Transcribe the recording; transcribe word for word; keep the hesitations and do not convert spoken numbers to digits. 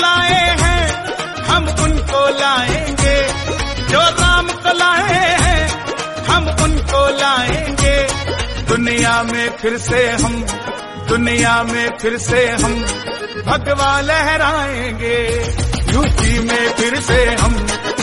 लाए हैं हम उनको लाएंगे, जो राम को लाए हैं हम उनको लाएंगे। दुनिया में फिर से हम, दुनिया में फिर से हम भगवा लहराएंगे, यूपी में फिर से हम